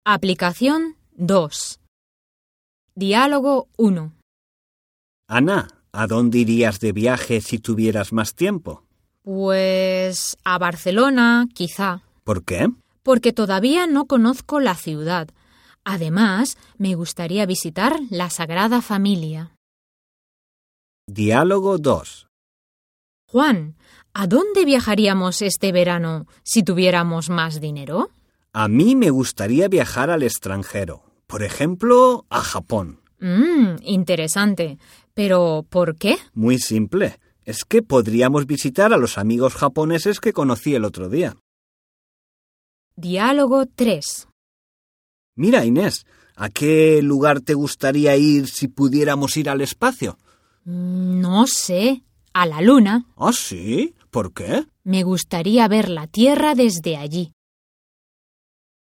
Aplicación 2. Diálogo 1. Ana, ¿a dónde irías de viaje si tuvieras más tiempo? Pues a Barcelona, quizá. ¿Por qué? Porque todavía no conozco la ciudad. Además, me gustaría visitar la Sagrada Familia. Diálogo 2. Juan, ¿a dónde viajaríamos este verano si tuviéramos más dinero? A mí me gustaría viajar al extranjero. Por ejemplo, a Japón. Interesante. ¿Pero por qué? Muy simple. Es que podríamos visitar a los amigos japoneses que conocí el otro día. Diálogo 3. Mira, Inés, ¿a qué lugar te gustaría ir si pudiéramos ir al espacio? No sé. ¿A la Luna? ¿Ah, sí? ¿Por qué? Me gustaría ver la Tierra desde allí.